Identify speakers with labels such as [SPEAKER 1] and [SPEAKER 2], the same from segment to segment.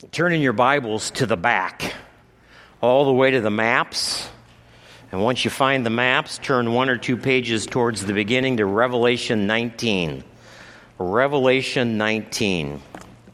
[SPEAKER 1] turn in your Bibles to the back, all the way to the maps. And once you find the maps, turn one or two pages towards the beginning to Revelation 19. Revelation 19.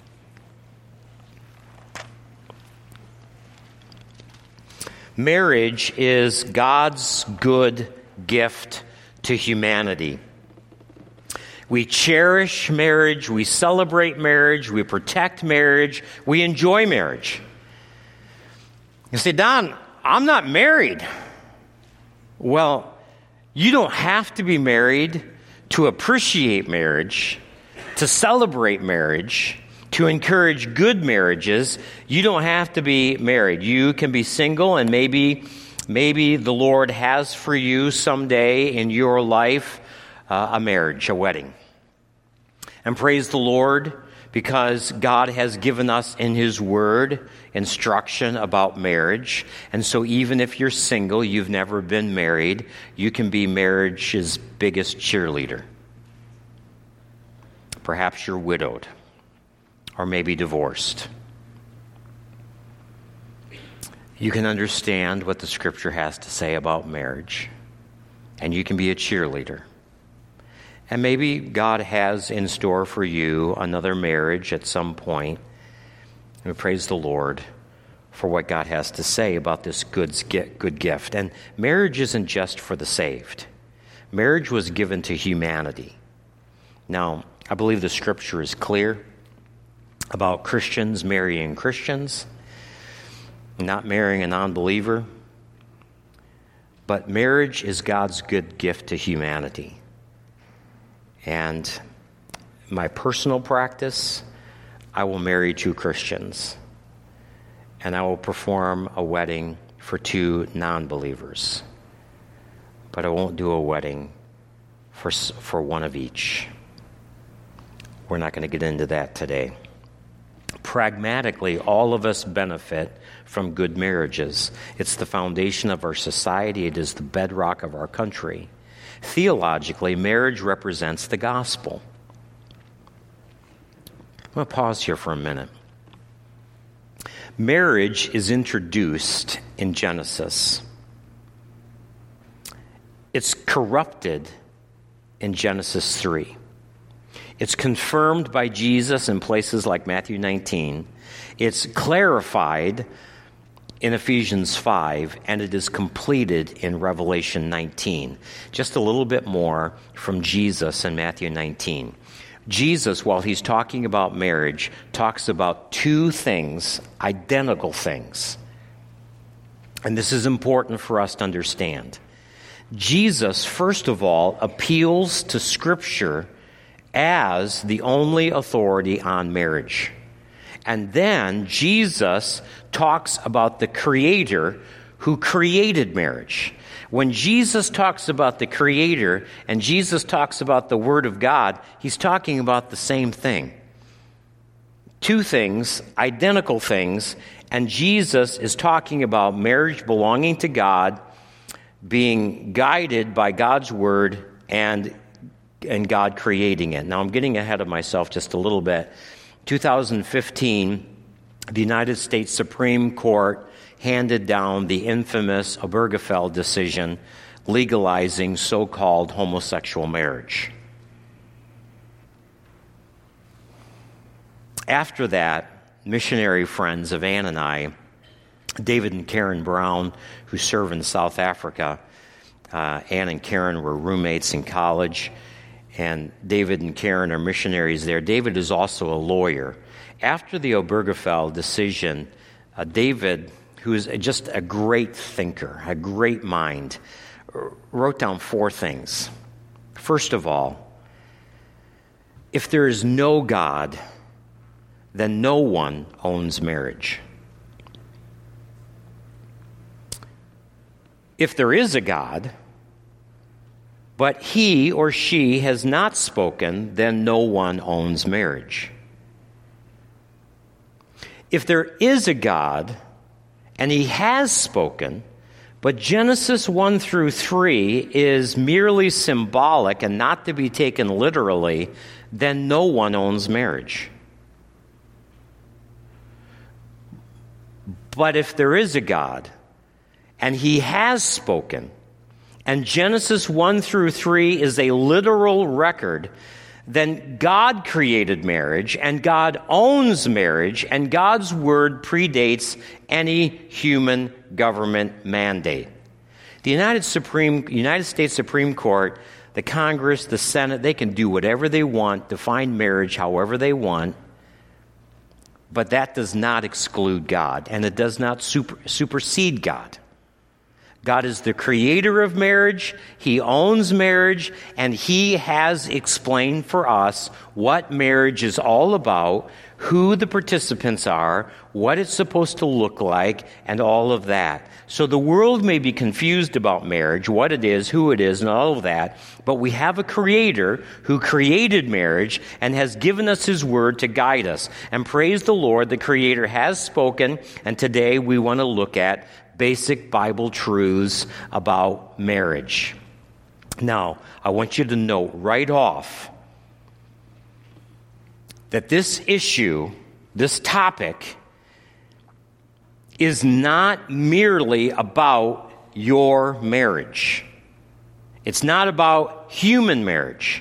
[SPEAKER 1] Marriage is God's good gift to humanity. We cherish marriage, we celebrate marriage, we protect marriage, we enjoy marriage. You say, Don, I'm not married. Well, you don't have to be married to appreciate marriage, to celebrate marriage, to encourage good marriages. You don't have to be married. You can be single, and maybe the Lord has for you someday in your life a marriage, a wedding. And praise the Lord, because God has given us in His Word instruction about marriage. And so even if you're single, you've never been married, you can be marriage's biggest cheerleader. Perhaps you're widowed, or maybe divorced. You can understand what the Scripture has to say about marriage, and you can be a cheerleader. And maybe God has in store for you another marriage at some point. We praise the Lord for what God has to say about this good gift. And marriage isn't just for the saved. Marriage was given to humanity. Now, I believe the Scripture is clear about Christians marrying Christians, not marrying a non-believer. But marriage is God's good gift to humanity. And my personal practice, I will marry two Christians, and I will perform a wedding for two non-believers. But I won't do a wedding for one of each. We're not going to get into that today. Pragmatically, all of us benefit from good marriages. It's the foundation of our society. It is the bedrock of our country. Theologically, marriage represents the gospel. I'm going to pause here for a minute. Marriage is introduced in Genesis. It's corrupted in Genesis 3. It's confirmed by Jesus in places like Matthew 19. It's clarified in Ephesians 5, and it is completed in Revelation 19. Just a little bit more from Jesus in Matthew 19. Jesus, while he's talking about marriage, talks about two things, identical things. And this is important for us to understand. Jesus, first of all, appeals to Scripture as the only authority on marriage. And then Jesus talks about the Creator who created marriage. When Jesus talks about the Creator and Jesus talks about the Word of God, he's talking about the same thing. Two things, identical things, and Jesus is talking about marriage belonging to God, being guided by God's Word, and God creating it. Now, I'm getting ahead of myself just a little bit. 2015, the United States Supreme Court handed down the infamous Obergefell decision legalizing so-called homosexual marriage. After that, missionary friends of Ann and I, David and Karen Brown, who serve in South Africa, Ann and Karen were roommates in college, and David and Karen are missionaries there. David is also a lawyer. After the Obergefell decision, David, who is just a great thinker, a great mind, wrote down four things. First of all, if there is no God, then no one owns marriage. If there is a God, but he or she has not spoken, then no one owns marriage. If there is a God, and he has spoken, but Genesis 1 through 3 is merely symbolic and not to be taken literally, then no one owns marriage. But if there is a God, and he has spoken, and Genesis 1 through 3 is a literal record, then God created marriage, and God owns marriage, and God's word predates any human government mandate. The United States Supreme Court, the Congress, the Senate, they can do whatever they want, define marriage however they want, but that does not exclude God, and it does not supersede God. God is the creator of marriage, he owns marriage, and he has explained for us what marriage is all about, who the participants are, what it's supposed to look like, and all of that. So the world may be confused about marriage, what it is, who it is, and all of that, but we have a creator who created marriage and has given us his word to guide us. And praise the Lord, the creator has spoken, and today we want to look at basic Bible truths about marriage. Now, I want you to note right off that this issue, this topic, is not merely about your marriage. It's not about human marriage.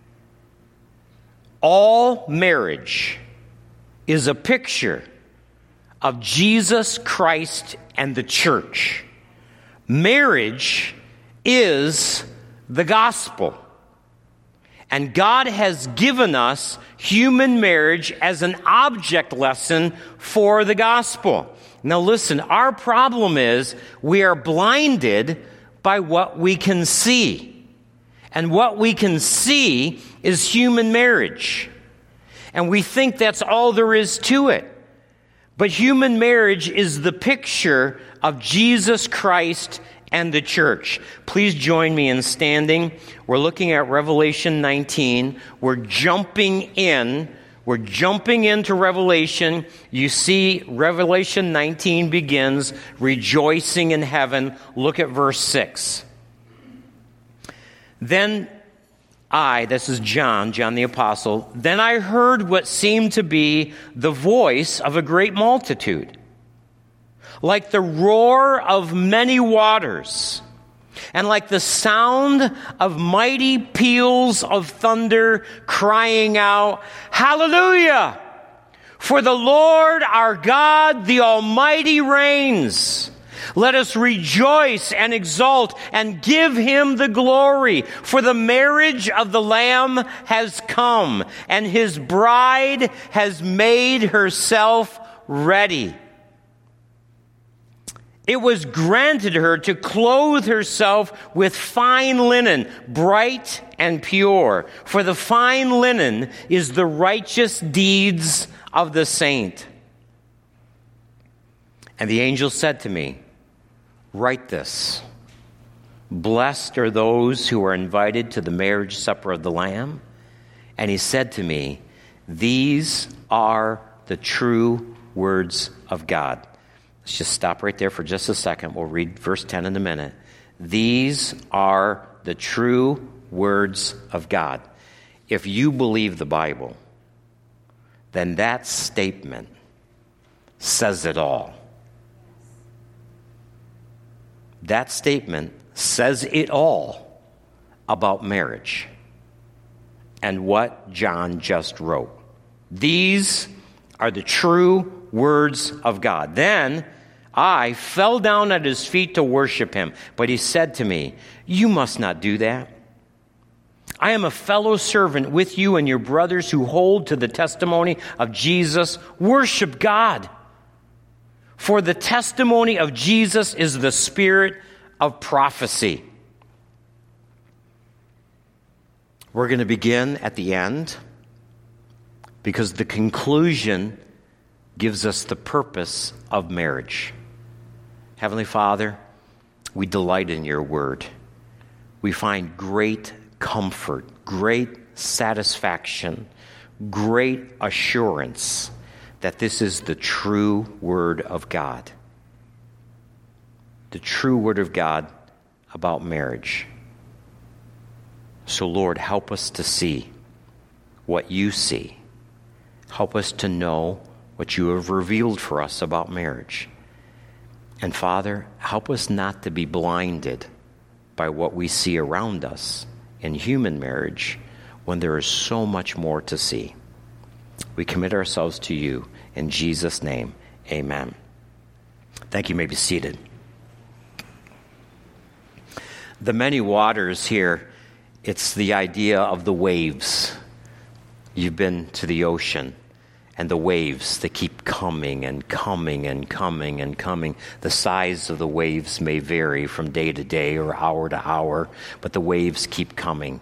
[SPEAKER 1] All marriage is a picture of Jesus Christ and the church. Marriage is the gospel. And God has given us human marriage as an object lesson for the gospel. Now listen, our problem is we are blinded by what we can see. And what we can see is human marriage. And we think that's all there is to it. But human marriage is the picture of Jesus Christ and the church. Please join me in standing. We're looking at Revelation 19. We're jumping into Revelation. You see, Revelation 19 begins, rejoicing in heaven. Look at verse 6. Then this is John the Apostle, then I heard what seemed to be the voice of a great multitude, like the roar of many waters, and like the sound of mighty peals of thunder, crying out, Hallelujah! For the Lord our God, the Almighty, reigns. Let us rejoice and exult and give him the glory. For the marriage of the Lamb has come, and his bride has made herself ready. It was granted her to clothe herself with fine linen, bright and pure. For the fine linen is the righteous deeds of the saint. And the angel said to me, Write this. Blessed are those who are invited to the marriage supper of the Lamb. And he said to me, These are the true words of God. Let's just stop right there for just a second. We'll read verse 10 in a minute. These are the true words of God. If you believe the Bible, then that statement says it all. That statement says it all about marriage and what John just wrote. These are the true words of God. Then I fell down at his feet to worship him, but he said to me, You must not do that. I am a fellow servant with you and your brothers who hold to the testimony of Jesus. Worship God. For the testimony of Jesus is the spirit of prophecy. We're going to begin at the end because the conclusion gives us the purpose of marriage. Heavenly Father, we delight in your word. We find great comfort, great satisfaction, great assurance that this is the true word of God. The true word of God about marriage. So Lord, help us to see what you see. Help us to know what you have revealed for us about marriage. And Father, help us not to be blinded by what we see around us in human marriage when there is so much more to see. We commit ourselves to you. In Jesus' name, amen. Thank you. You may be seated. The many waters here, it's the idea of the waves. You've been to the ocean, and the waves, they keep coming and coming and coming and coming. The size of the waves may vary from day to day or hour to hour, but the waves keep coming.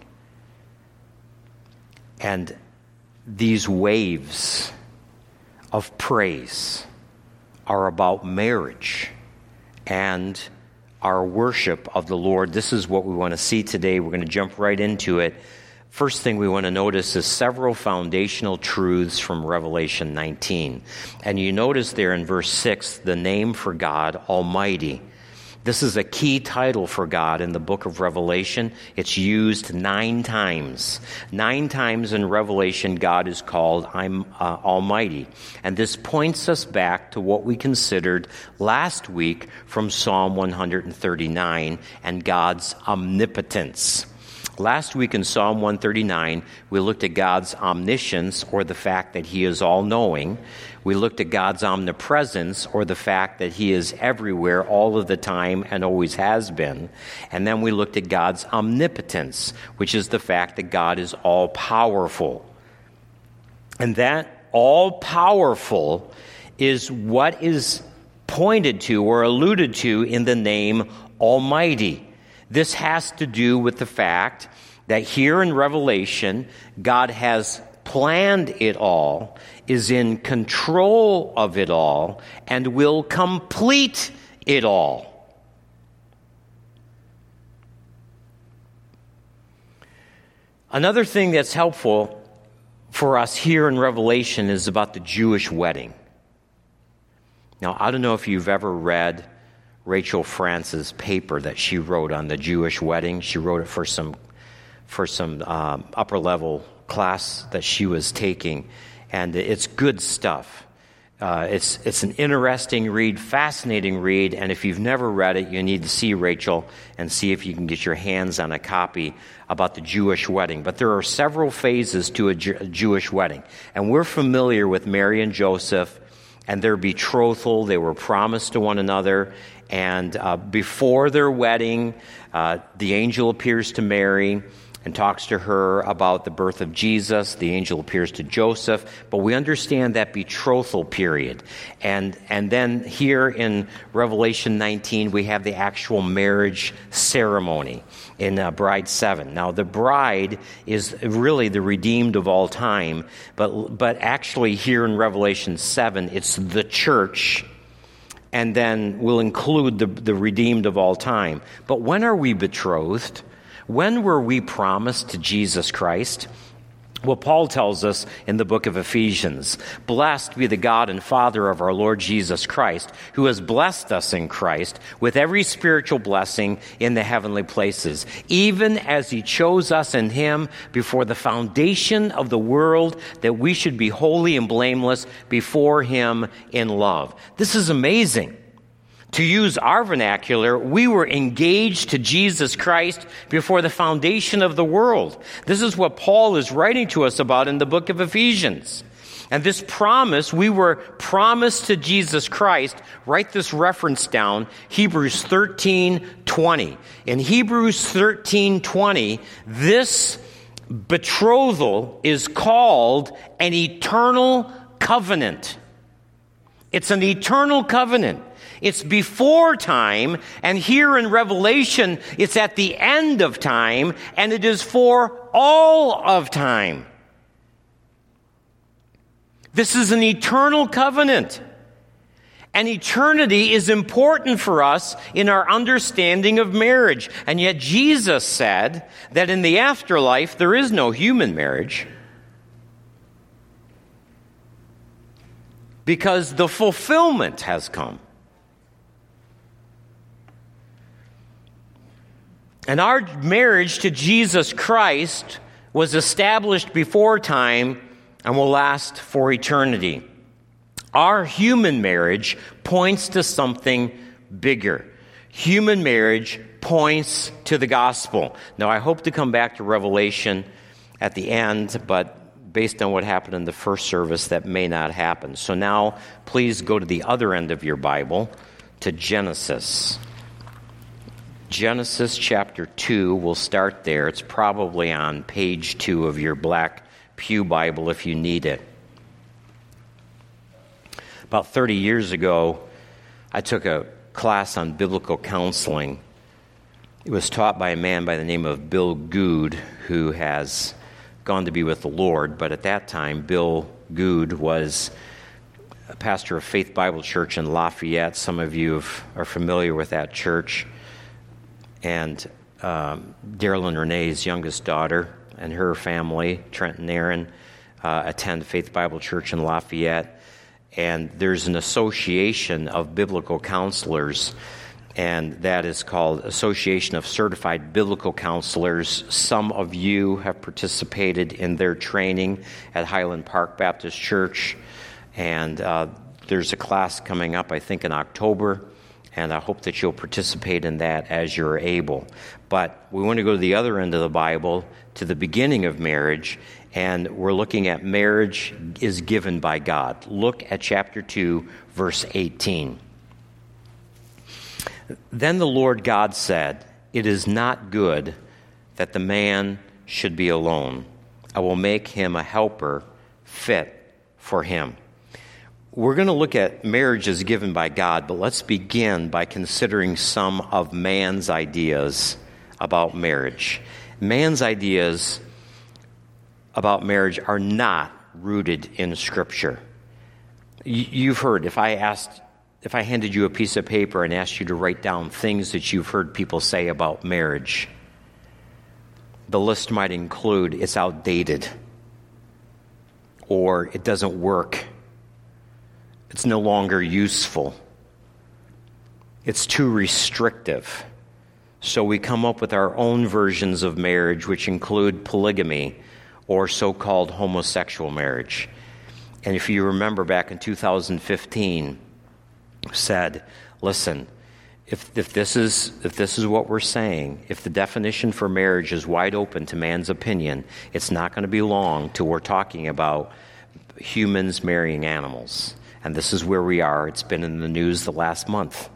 [SPEAKER 1] And these waves of praise are about marriage and our worship of the Lord. This is what we want to see today. We're going to jump right into it. First thing we want to notice is several foundational truths from Revelation 19. And you notice there in verse 6, the name for God, Almighty. This is a key title for God in the book of Revelation. It's used 9 times. 9 times in Revelation, God is called Almighty. And this points us back to what we considered last week from Psalm 139 and God's omnipotence. Last week in Psalm 139, we looked at God's omniscience, or the fact that he is all-knowing. We looked at God's omnipresence, or the fact that he is everywhere all of the time and always has been. And then we looked at God's omnipotence, which is the fact that God is all-powerful. And that all-powerful is what is pointed to or alluded to in the name Almighty. This has to do with the fact that here in Revelation, God has planned it all, is in control of it all, and will complete it all. Another thing that's helpful for us here in Revelation is about the Jewish wedding. Now, I don't know if you've ever read Rachel France's paper that she wrote on the Jewish wedding. She wrote it for some upper level class that she was taking, and it's good stuff. It's an interesting read, fascinating read, and if you've never read it, you need to see Rachel and see if you can get your hands on a copy about the Jewish wedding. But there are several phases to a Jewish wedding, and we're familiar with Mary and Joseph and their betrothal. They were promised to one another. And before their wedding, the angel appears to Mary and talks to her about the birth of Jesus. The angel appears to Joseph. But we understand that betrothal period. And then here in Revelation 19, we have the actual marriage ceremony in Bride 7. Now, the bride is really the redeemed of all time. But actually here in Revelation 7, it's the church. And then we'll include the redeemed of all time. But when are we betrothed? When were we promised to Jesus Christ? Well, Paul tells us in the book of Ephesians, "Blessed be the God and Father of our Lord Jesus Christ, who has blessed us in Christ with every spiritual blessing in the heavenly places, even as he chose us in him before the foundation of the world, that we should be holy and blameless before him in love." This is amazing. To use our vernacular, we were engaged to Jesus Christ before the foundation of the world. This is what Paul is writing to us about in the book of Ephesians. And this promise, we were promised to Jesus Christ. Write this reference down, Hebrews 13:20. In Hebrews 13:20, this betrothal is called an eternal covenant. It's an eternal covenant. It's before time, and here in Revelation, it's at the end of time, and it is for all of time. This is an eternal covenant. And eternity is important for us in our understanding of marriage. And yet Jesus said that in the afterlife, there is no human marriage, because the fulfillment has come. And our marriage to Jesus Christ was established before time and will last for eternity. Our human marriage points to something bigger. Human marriage points to the gospel. Now, I hope to come back to Revelation at the end, but based on what happened in the first service, that may not happen. So now, please go to the other end of your Bible, to Genesis. Genesis chapter 2, we'll start there. It's probably on page 2 of your black pew Bible if you need it. About 30 years ago, I took a class on biblical counseling. It was taught by a man by the name of Bill Good, who has gone to be with the Lord. But at that time, Bill Good was a pastor of Faith Bible Church in Lafayette. Some of you are familiar with that church. And Daryl and Renee's youngest daughter and her family, Trent and Aaron, attend Faith Bible Church in Lafayette. And there's an association of biblical counselors, and that is called Association of Certified Biblical Counselors. Some of you have participated in their training at Highland Park Baptist Church, and there's a class coming up, I think, in October, and I hope that you'll participate in that as you're able. But we want to go to the other end of the Bible, to the beginning of marriage, and we're looking at marriage is given by God. Look at chapter 2, verse 18. Then the Lord God said, "It is not good that the man should be alone. I will make him a helper fit for him." We're going to look at marriage as given by God, but let's begin by considering some of man's ideas about marriage. Man's ideas about marriage are not rooted in Scripture. You've heard, if I handed you a piece of paper and asked you to write down things that you've heard people say about marriage, the list might include it's outdated, or it doesn't work, it's no longer useful, it's too restrictive. So we come up with our own versions of marriage, which include polygamy, or so-called homosexual marriage. And if you remember back in 2015, said, listen, if this is what we're saying, if the definition for marriage is wide open to man's opinion, it's not going to be long till we're talking about humans marrying animals. And this is where we are. It's been in the news the last month.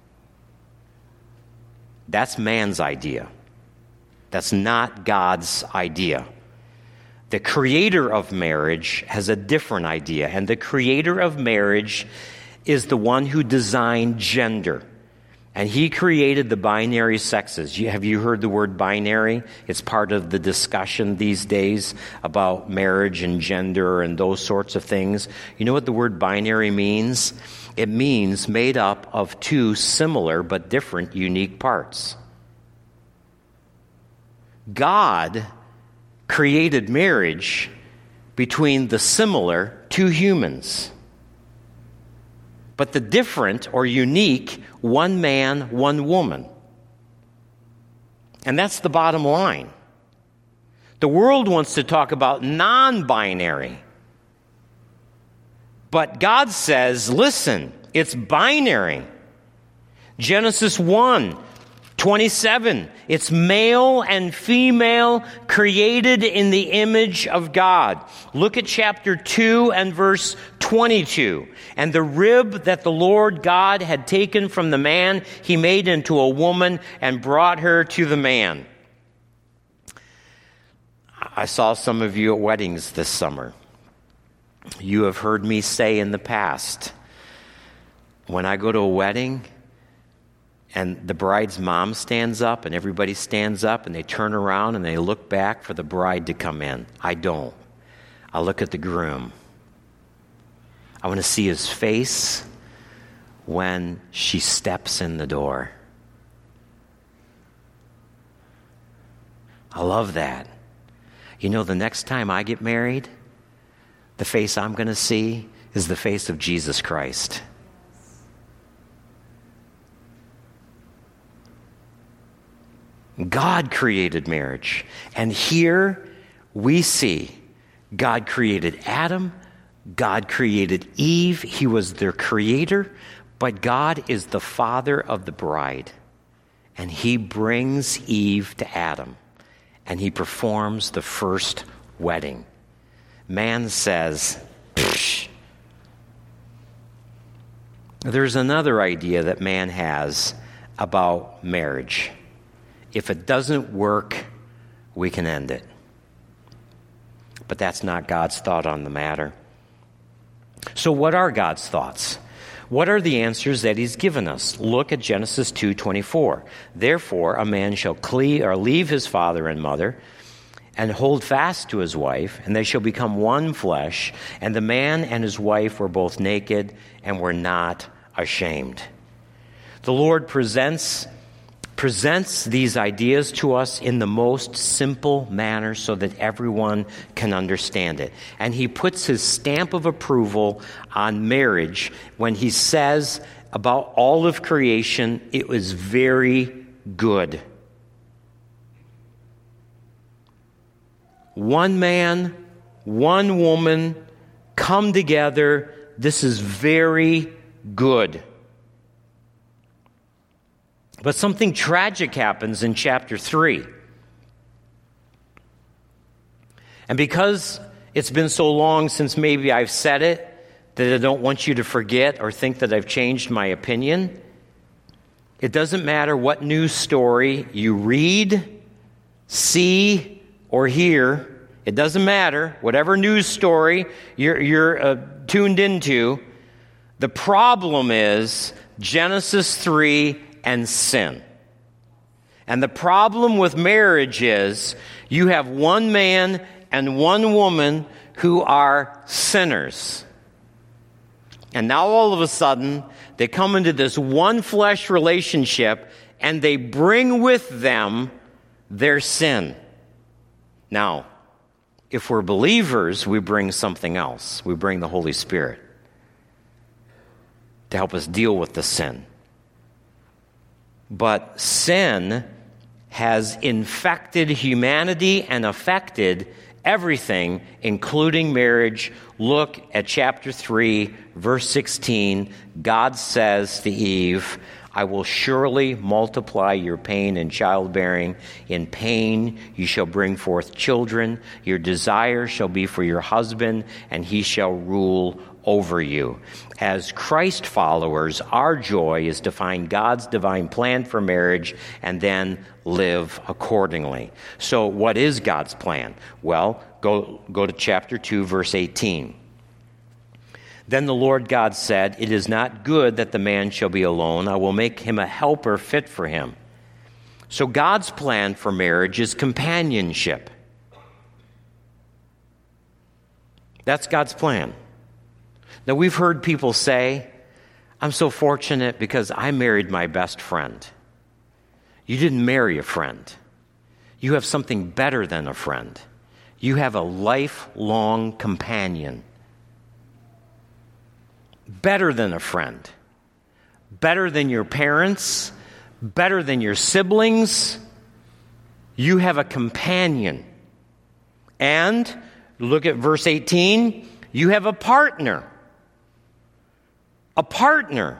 [SPEAKER 1] That's man's idea. That's not God's idea. The creator of marriage has a different idea, and the creator of marriage is the one who designed gender. And he created the binary sexes. Have you heard the word binary? It's part of the discussion these days about marriage and gender and those sorts of things. You know what the word binary means? It means made up of two similar but different unique parts. God created marriage between the similar two humans. But the different or unique, one man, one woman. And that's the bottom line. The world wants to talk about non-binary. But God says, listen, it's binary. Genesis 1:27, it's male and female created in the image of God. Look at chapter 2 and verse 22. And the rib that the Lord God had taken from the man, he made into a woman and brought her to the man. I saw some of you at weddings this summer. You have heard me say in the past, when I go to a wedding, and the bride's mom stands up and everybody stands up and they turn around and they look back for the bride to come in. I don't. I look at the groom. I want to see his face when she steps in the door. I love that. You know, the next time I get married, the face I'm going to see is the face of Jesus Christ. God created marriage. And here we see God created Adam, God created Eve. He was their creator, But God is the father of the bride, and he brings Eve to Adam, and he performs the first wedding. Man says, psh. There's another idea that man has about marriage. If it doesn't work, we can end it. But that's not God's thought on the matter. So what are God's thoughts? What are the answers that he's given us? Look at Genesis 2:24. Therefore, a man shall leave his father and mother and hold fast to his wife, and they shall become one flesh. And the man and his wife were both naked and were not ashamed. The Lord presents these ideas to us in the most simple manner so that everyone can understand it. And he puts his stamp of approval on marriage when he says about all of creation, it was very good. One man, one woman, come together. This is very good. But something tragic happens in chapter 3. And because it's been so long since maybe I've said it, that I don't want you to forget or think that I've changed my opinion, it doesn't matter what news story you read, see, or hear. It doesn't matter. Whatever news story you're tuned into, the problem is Genesis 3 and sin. And the problem with marriage is you have one man and one woman who are sinners. And now all of a sudden, they come into this one flesh relationship and they bring with them their sin. Now, if we're believers, we bring something else. We bring the Holy Spirit to help us deal with the sin. But sin has infected humanity and affected everything, including marriage. Look at chapter 3, verse 16. God says to Eve, I will surely multiply your pain in childbearing. In pain you shall bring forth children. Your desire shall be for your husband, and he shall rule over you. As Christ followers, our joy is to find God's divine plan for marriage and then live accordingly. So what is God's plan? Well, go to chapter 2, verse 18. Then the Lord God said, it is not good that the man shall be alone. I will make him a helper fit for him. So God's plan for marriage is companionship. That's God's plan. Now, we've heard people say, I'm so fortunate because I married my best friend. You didn't marry a friend. You have something better than a friend. You have a lifelong companion. Better than a friend. Better than your parents. Better than your siblings. You have a companion. And, look at verse 18, you have a partner. A partner.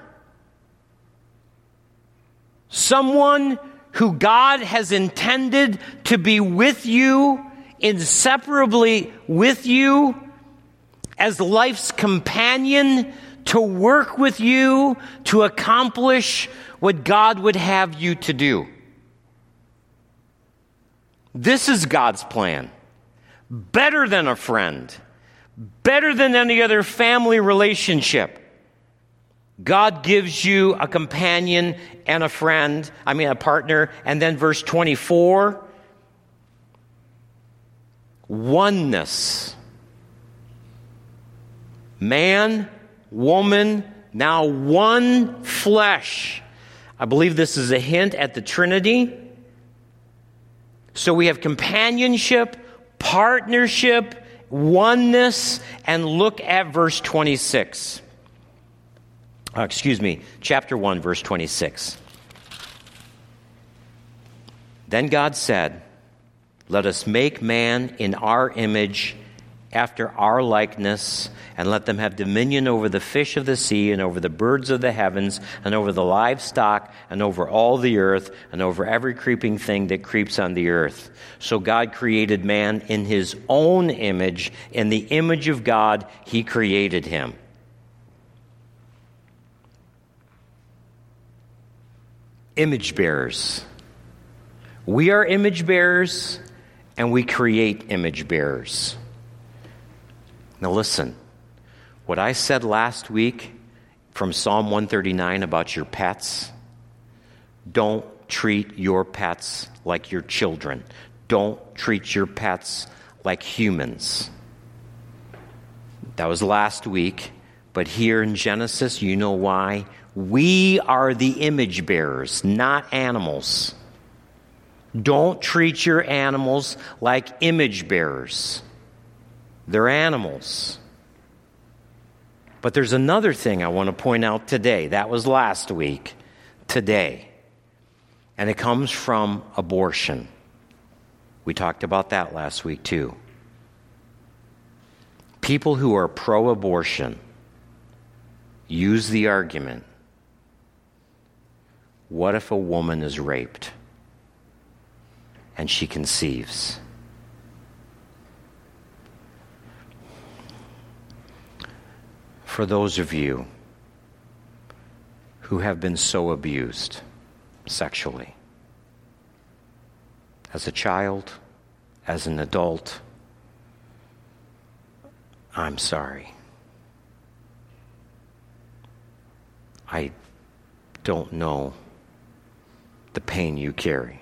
[SPEAKER 1] Someone who God has intended to be with you, inseparably with you, as life's companion, to work with you, to accomplish what God would have you to do. This is God's plan. Better than a friend. Better than any other family relationship. God gives you a companion and a partner. And then verse 24, oneness. Man, woman, now one flesh. I believe this is a hint at the Trinity. So we have companionship, partnership, oneness, and look at verse 26. Chapter 1, verse 26. Then God said, let us make man in our image after our likeness, and let them have dominion over the fish of the sea, and over the birds of the heavens, and over the livestock, and over all the earth, and over every creeping thing that creeps on the earth. So God created man in his own image. In the image of God, he created him. Image bearers. We are image bearers, and we create image bearers. Now listen, what I said last week from Psalm 139 about your pets, don't treat your pets like your children. Don't treat your pets like humans. That was last week, but here in Genesis, you know why? We are the image bearers, not animals. Don't treat your animals like image bearers. They're animals. But there's another thing I want to point out today. That was last week. Today. And it comes from abortion. We talked about that last week too. People who are pro-abortion use the argument, what if a woman is raped and she conceives? For those of you who have been so abused sexually, as a child, as an adult, I'm sorry. I don't know the pain you carry.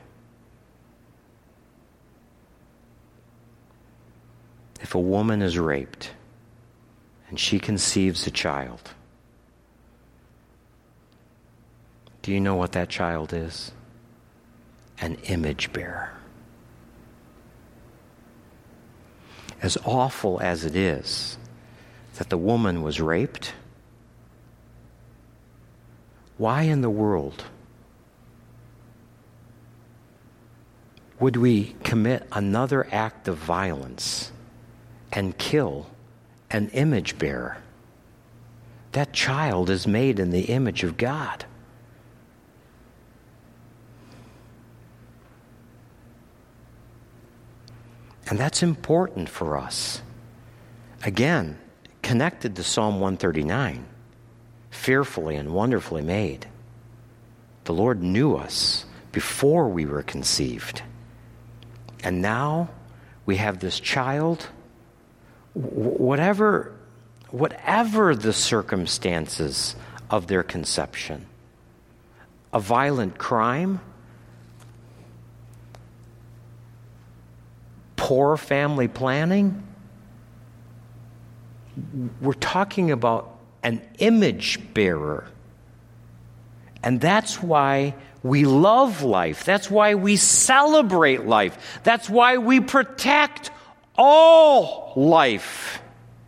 [SPEAKER 1] If a woman is raped and she conceives a child, do you know what that child is? An image bearer. As awful as it is that the woman was raped, why in the world would we commit another act of violence and kill an image bearer? That child is made in the image of God. And that's important for us. Again, connected to Psalm 139, fearfully and wonderfully made. The Lord knew us before we were conceived. And now we have this child, whatever the circumstances of their conception, a violent crime, poor family planning. We're talking about an image bearer. And that's why we love life. That's why we celebrate life. That's why we protect all life.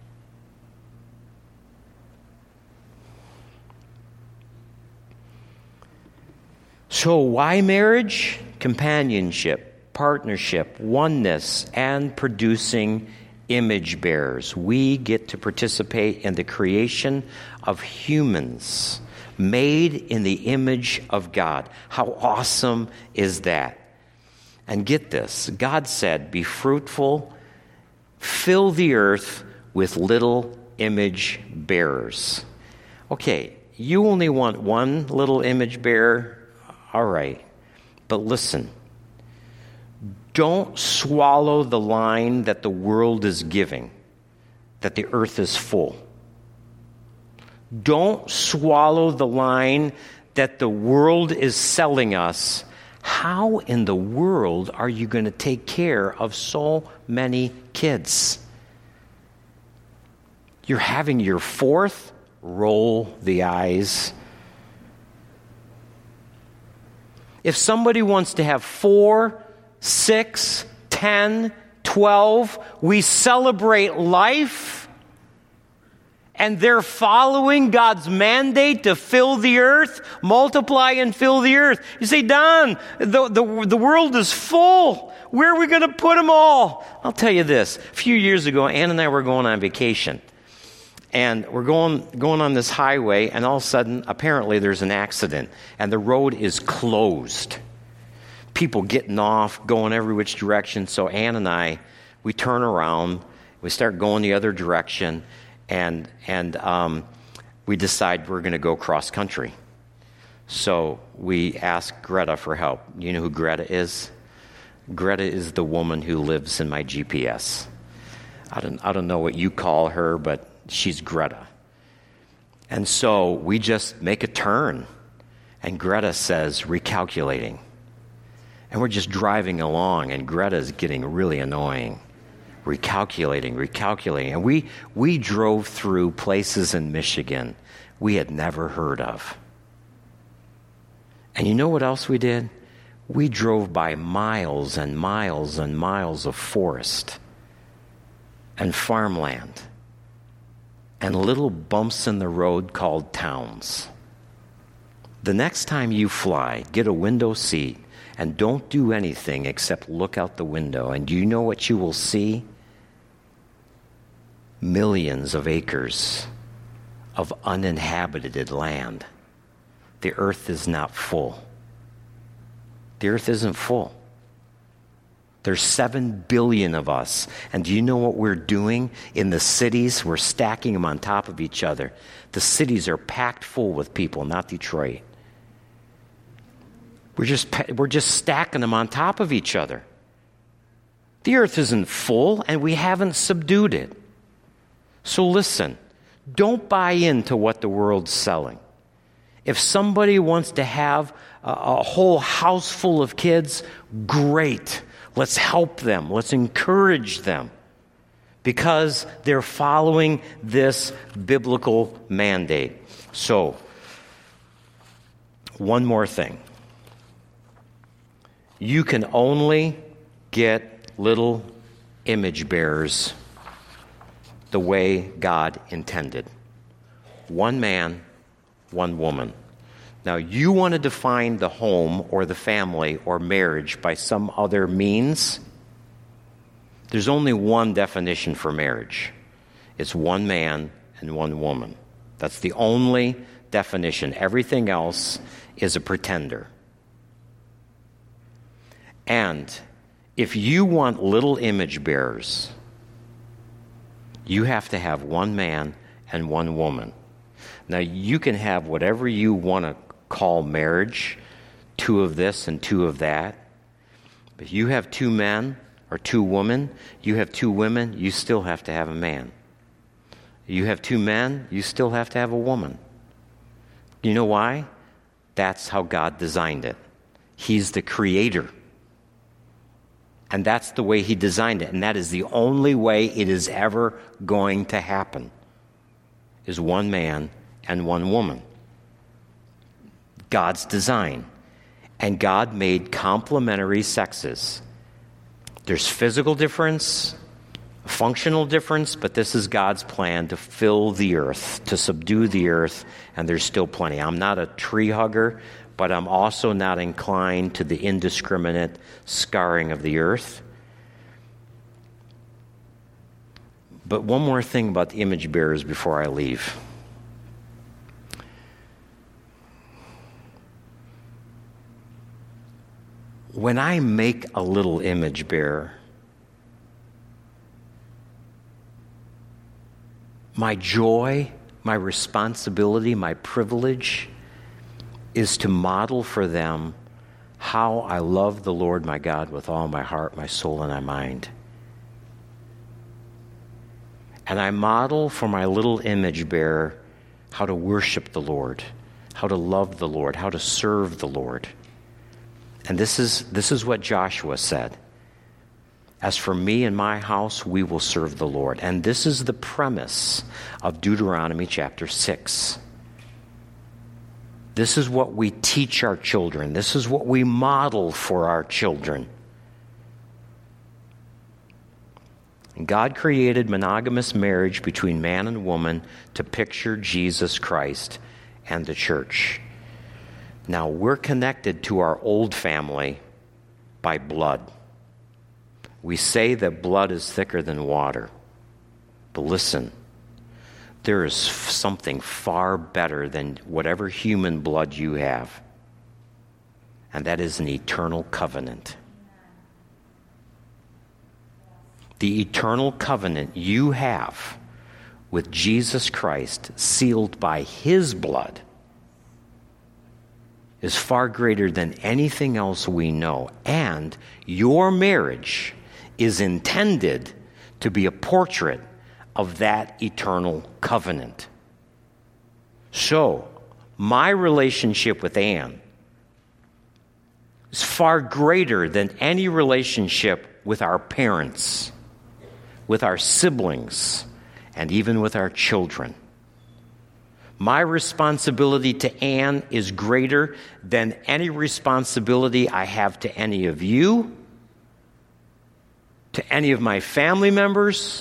[SPEAKER 1] So why marriage? Companionship, partnership, oneness, and producing image bearers. We get to participate in the creation of humans made in the image of God. How awesome is that? And get this, God said, be fruitful, fill the earth with little image bearers. Okay, you only want one little image bearer? All right, but listen. Don't swallow the line that the world is giving, that the earth is full. Don't swallow the line that the world is selling us. How in the world are you going to take care of so many kids? You're having your fourth? Roll the eyes. If somebody wants to have 4, 6, 10, 12, we celebrate life And they're following God's mandate to fill the earth, multiply and fill the earth. You say, Don, the world is full. Where are we going to put them all? I'll tell you this. A few years ago, Ann and I were going on vacation. And we're going on this highway, and all of a sudden, apparently there's an accident. And the road is closed. People getting off, going every which direction. So Ann and I, we turn around. We start going the other direction. And we decide we're going to go cross country. So we ask Greta for help. You know who Greta is? Greta is the woman who lives in my GPS. I don't know what you call her, but she's Greta. And so we just make a turn, and Greta says, recalculating. And we're just driving along, and Greta's getting really annoying. Recalculating. And we drove through places in Michigan we had never heard of. And you know what else we did? We drove by miles and miles and miles of forest and farmland and little bumps in the road called towns. The next time you fly, get a window seat and don't do anything except look out the window. And do you know what you will see? Millions of acres of uninhabited land. The earth is not full. The earth isn't full. There's 7 billion of us. And do you know what we're doing in the cities? We're stacking them on top of each other. The cities are packed full with people, not Detroit. We're just stacking them on top of each other. The earth isn't full, and we haven't subdued it. So listen, don't buy into what the world's selling. If somebody wants to have a whole house full of kids, great. Let's help them. Let's encourage them because they're following this biblical mandate. So, one more thing. You can only get little image bearers the way God intended. One man, one woman. Now, you want to define the home or the family or marriage by some other means? There's only one definition for marriage. It's one man and one woman. That's the only definition. Everything else is a pretender. And if you want little image bearers, you have to have one man and one woman. Now, you can have whatever you want to call marriage, 2 of this and 2 of that. But if you have 2 men or 2 women, you have 2 women, you still have to have a man. You have 2 men, you still have to have a woman. You know why? That's how God designed it. He's the creator. And that's the way he designed it. And that is the only way it is ever going to happen, is one man and one woman. God's design. And God made complementary sexes. There's physical difference, functional difference, but this is God's plan to fill the earth, to subdue the earth, and there's still plenty. I'm not a tree hugger, but I'm also not inclined to the indiscriminate scarring of the earth. But one more thing about the image bearers before I leave. When I make a little image bearer, my joy, my responsibility, my privilege is to model for them how I love the Lord my God with all my heart, my soul, and my mind. And I model for my little image bearer how to worship the Lord, how to love the Lord, how to serve the Lord. And this is what Joshua said. As for me and my house, we will serve the Lord. And this is the premise of Deuteronomy chapter 6. This is what we teach our children. This is what we model for our children. God created monogamous marriage between man and woman to picture Jesus Christ and the church. Now, we're connected to our old family by blood. We say that blood is thicker than water. But listen, there is something far better than whatever human blood you have, and that is an eternal covenant. The eternal covenant you have with Jesus Christ, sealed by his blood, is far greater than anything else we know. And your marriage is intended to be a portrait of that eternal covenant. So, my relationship with Anne is far greater than any relationship with our parents, with our siblings, and even with our children. My responsibility to Anne is greater than any responsibility I have to any of you, to any of my family members.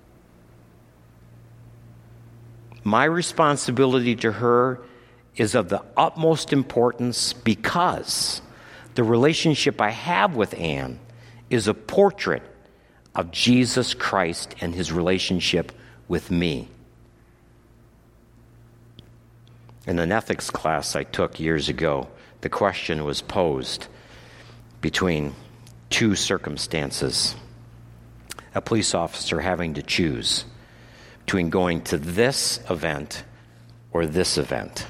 [SPEAKER 1] My responsibility to her is of the utmost importance because the relationship I have with Anne is a portrait of Jesus Christ and his relationship with me. In an ethics class I took years ago, the question was posed between two circumstances. A police officer having to choose between going to this event or this event.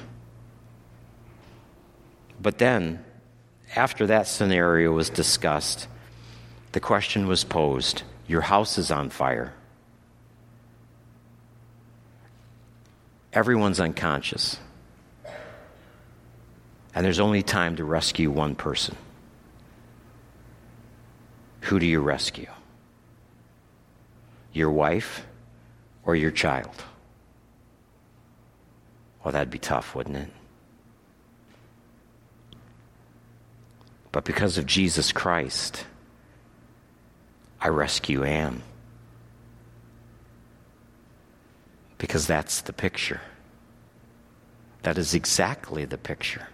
[SPEAKER 1] But then, after that scenario was discussed, the question was posed, your house is on fire. Everyone's unconscious. And there's only time to rescue one person. Who do you rescue? Your wife or your child? Well, that'd be tough, wouldn't it? But because of Jesus Christ, I rescue Anne. Because that's the picture. That is exactly the picture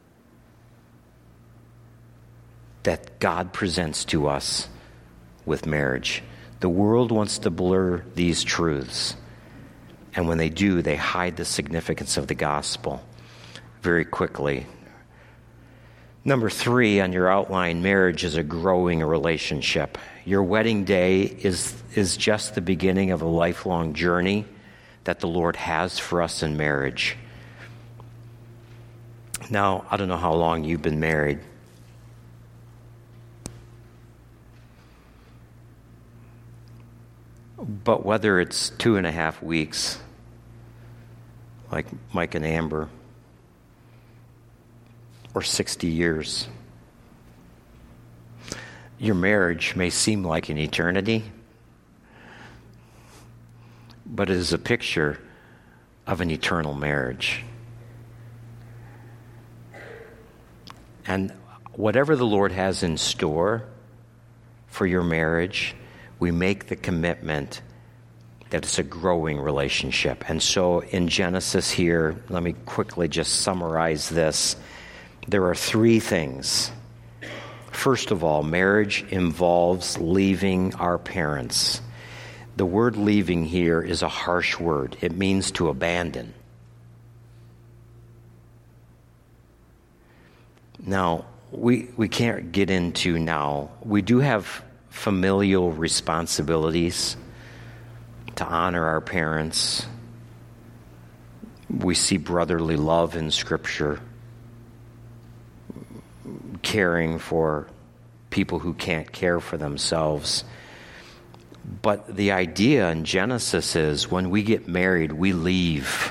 [SPEAKER 1] that God presents to us with marriage. The world wants to blur these truths. And when they do, they hide the significance of the gospel. Very quickly. Number 3 on your outline, marriage is a growing relationship. Your wedding day is just the beginning of a lifelong journey that the Lord has for us in marriage. Now, I don't know how long you've been married. But whether it's 2.5 weeks, like Mike and Amber, or 60 years, your marriage may seem like an eternity, but it is a picture of an eternal marriage. And whatever the Lord has in store for your marriage, we make the commitment that it's a growing relationship. And so in Genesis here, let me quickly just summarize this. There are 3 things. First of all, marriage involves leaving our parents. The word leaving here is a harsh word. It means to abandon. Now, we can't get into now. We do have familial responsibilities to honor our parents. We see brotherly love in Scripture, caring for people who can't care for themselves. But the idea in Genesis is when we get married, we leave.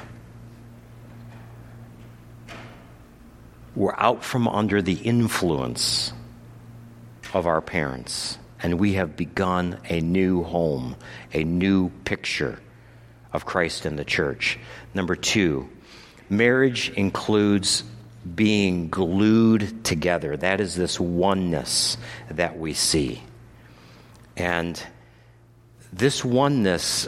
[SPEAKER 1] We're out from under the influence of our parents, and we have begun a new home, a new picture of Christ and the church. Number 2, marriage includes being glued together. That is this oneness that we see. And this oneness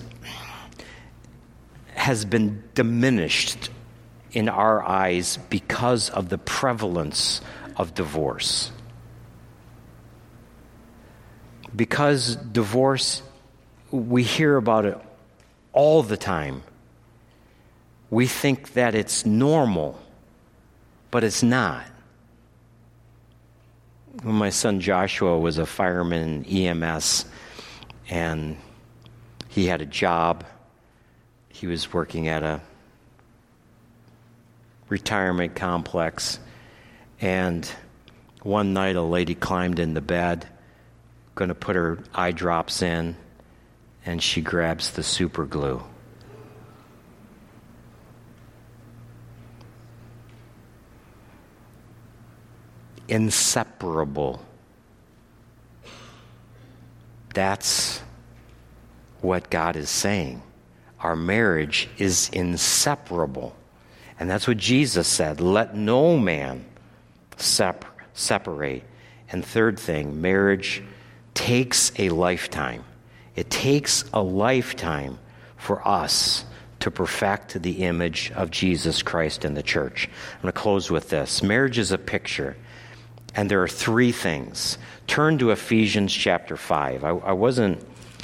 [SPEAKER 1] has been diminished in our eyes because of the prevalence of divorce. Because divorce, we hear about it all the time. We think that it's normal, but it's not. When my son Joshua was a fireman in EMS, and he had a job, he was working at a retirement complex, and one night a lady climbed in the bed, going to put her eye drops in, and she grabs the super glue. Inseparable. That's what God is saying. Our marriage is inseparable. And that's what Jesus said. Let no man separate. And third thing, marriage takes a lifetime. It takes a lifetime for us to perfect the image of Jesus Christ in the church. I'm going to close with this. Marriage is a picture. And there are three things. Turn to Ephesians chapter 5. I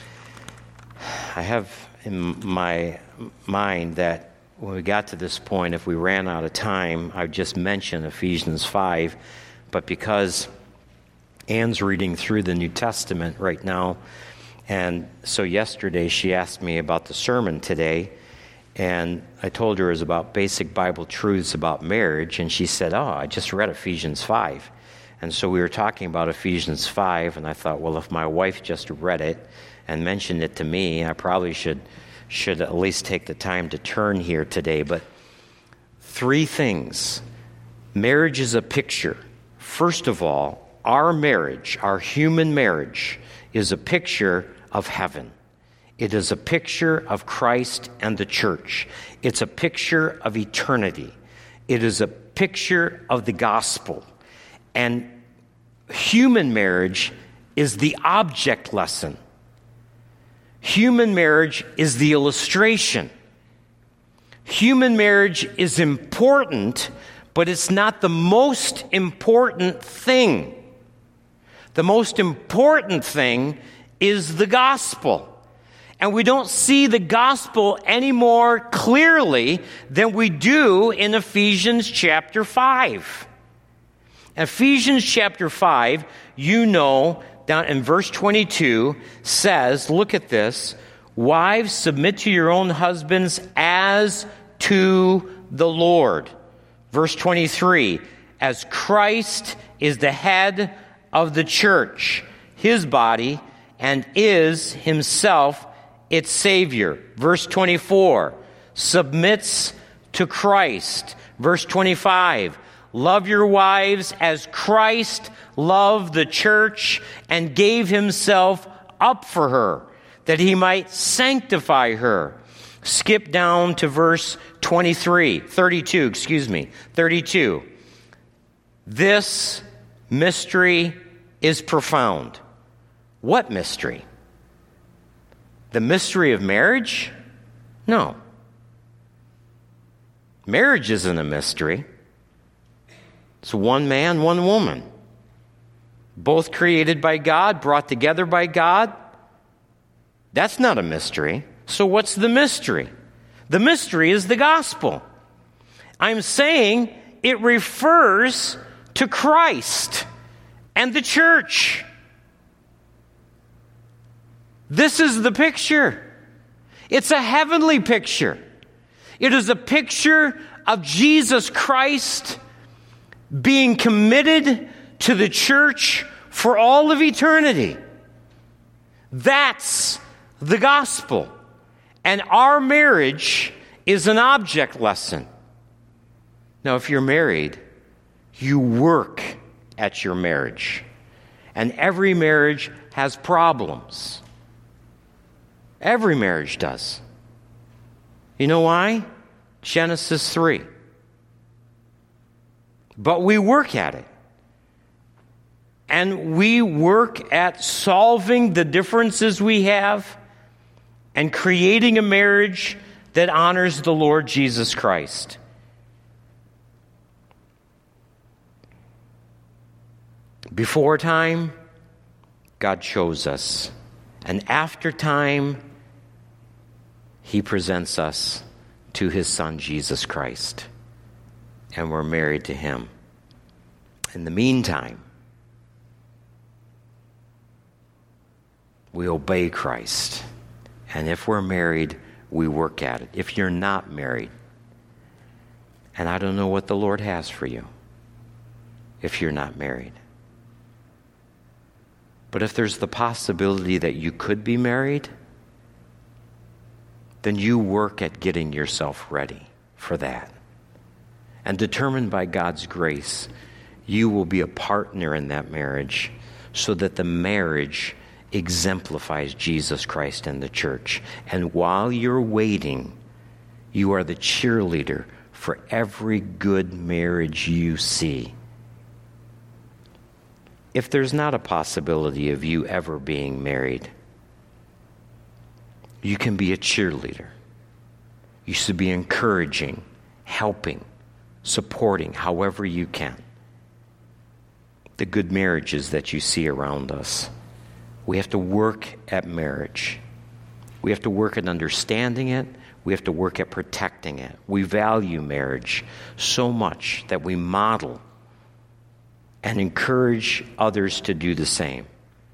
[SPEAKER 1] have in my mind that when we got to this point, if we ran out of time, I'd just mention Ephesians 5. But because Anne's reading through the New Testament right now, and so yesterday she asked me about the sermon today, and I told her it was about basic Bible truths about marriage, and she said, I just read Ephesians 5. And so we were talking about Ephesians 5, and I thought, well, if my wife just read it and mentioned it to me, I probably should at least take the time to turn here today. But three things. Marriage is a picture. First of all, our marriage, our human marriage, is a picture of heaven. It is a picture of Christ and the church. It's a picture of eternity. It is a picture of the gospel. And human marriage is the object lesson. Human marriage is the illustration. Human marriage is important, but it's not the most important thing. The most important thing is the gospel. And we don't see the gospel any more clearly than we do in Ephesians chapter 5. Ephesians chapter 5, down in verse 22, says, look at this, wives, submit to your own husbands as to the Lord. Verse 23, as Christ is the head of the church, his body, and is himself its Savior. Verse 24, submits to Christ. Verse 25, love your wives as Christ loved the church and gave himself up for her, that he might sanctify her. Skip down to verse 32. This mystery is profound. What mystery? The mystery of marriage? No. Marriage isn't a mystery. It's one man, one woman. Both created by God, brought together by God. That's not a mystery. So what's the mystery? The mystery is the gospel. I'm saying it refers to Christ and the church. This is the picture. It's a heavenly picture. It is a picture of Jesus Christ being committed to the church for all of eternity. That's the gospel. And our marriage is an object lesson. Now, if you're married, you work at your marriage. And every marriage has problems. Every marriage does. You know why? Genesis 3. But we work at it. And we work at solving the differences we have. and creating a marriage that honors the Lord Jesus Christ. Before time, God chose us. And after time, He presents us to His Son, Jesus Christ. And we're married to Him. In the meantime, we obey Christ. And if we're married, we work at it. If you're not married, and I don't know what the Lord has for you if you're not married. But if there's the possibility that you could be married, then you work at getting yourself ready for that. And determined by God's grace, you will be a partner in that marriage so that the marriage exemplifies Jesus Christ and the church. And while you're waiting, you are the cheerleader for every good marriage you see. If there's not a possibility of you ever being married, you can be a cheerleader. You should be encouraging, helping, supporting however you can the good marriages that you see around us. We have to work at marriage. We have to work at understanding it. We have to work at protecting it. We value marriage so much that we model and encourage others to do the same.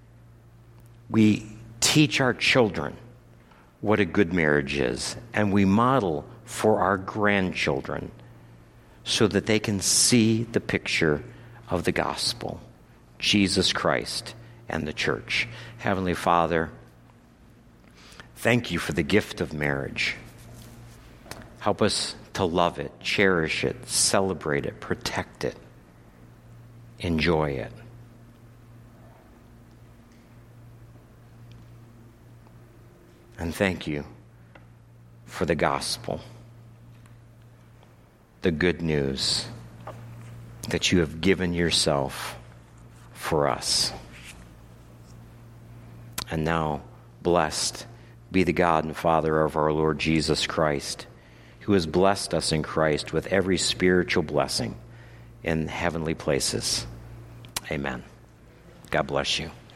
[SPEAKER 1] We teach our children what a good marriage is, and we model for our grandchildren so that they can see the picture of the gospel, Jesus Christ and the church. Heavenly Father, thank you for the gift of marriage. Help us to love it, cherish it, celebrate it, protect it, enjoy it. And thank you for the gospel, the good news that you have given yourself for us. And now, blessed be the God and Father of our Lord Jesus Christ, who has blessed us in Christ with every spiritual blessing in heavenly places. Amen. God bless you.